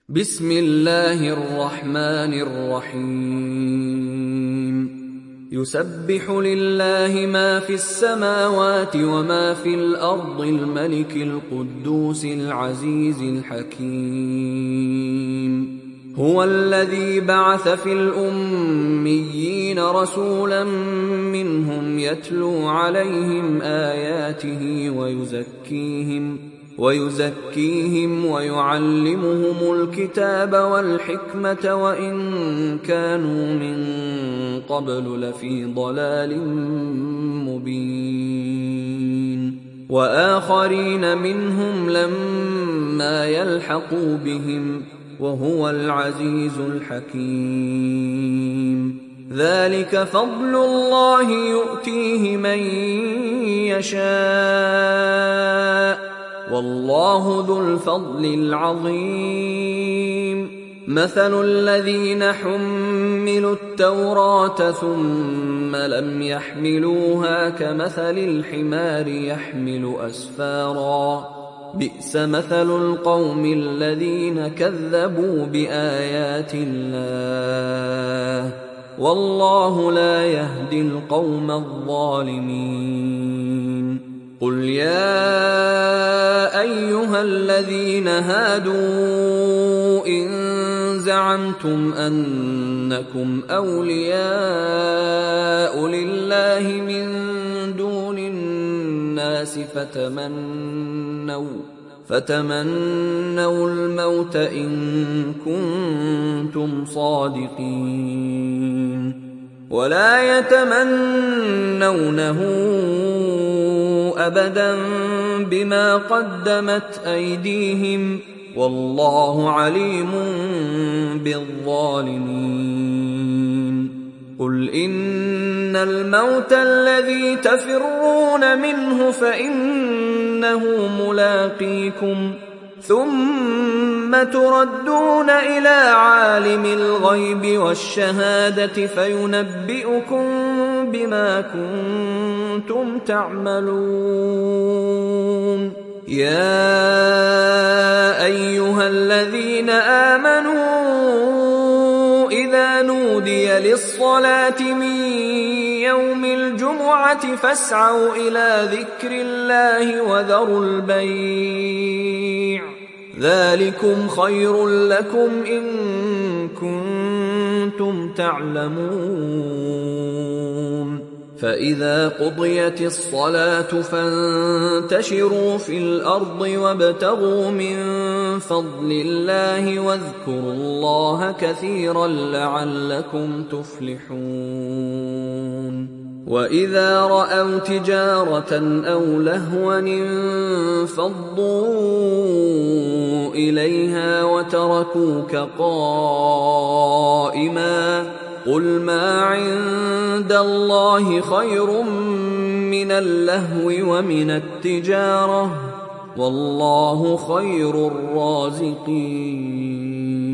بسم الله الرحمن الرحيم يسبح لله ما في السماوات وما في الأرض الملك القدوس العزيز الحكيم هو الذي بعث في الأميين رسولا منهم يتلو عليهم آياته ويزكيهم ويعلمهم الكتاب والحكمة وإن كانوا من قبل لفي ضلال مبين وآخرين منهم لما يلحقوا بهم وهو العزيز الحكيم ذلك فضل الله يؤتيه من يشاء والله ذو الفضل العظيم مثل الذين حملوا التوراة ثم لم يحملوها كمثل الحمار يحمل أسفارا بئس مثل القوم الذين كذبوا بآيات الله والله لا يهدي القوم الظالمين قل يا أيها الذين هادوا إن زعمتم أنكم أولياء لله من دون الناس فتمنوا الموت إن كنتم صادقين ولا يتمنونه أبدا بما قدمت أيديهم والله عليم بالظالمين قل إن الموت الذي تفرون منه فإنه ملاقيكم ثم تردون إلى عالم الغيب والشهادة فينبئكم بما كنتم تعملون يا أيها الذين آمنوا إذا نودي للصلاة من يوم الجمعة فاسعوا إلى ذكر الله وذروا البيع ذلكم خير لكم إن كنتم تعلمون فإذا قضيت الصلاة فانتشروا في الأرض وابتغوا من فضل الله واذكروا الله كثيرا لعلكم تفلحون وإذا رأوا تجارة أو لهوا انفضوا إليها وتركوك قائما قل ما عند الله خير من اللهو ومن التجارة والله خير الرازقين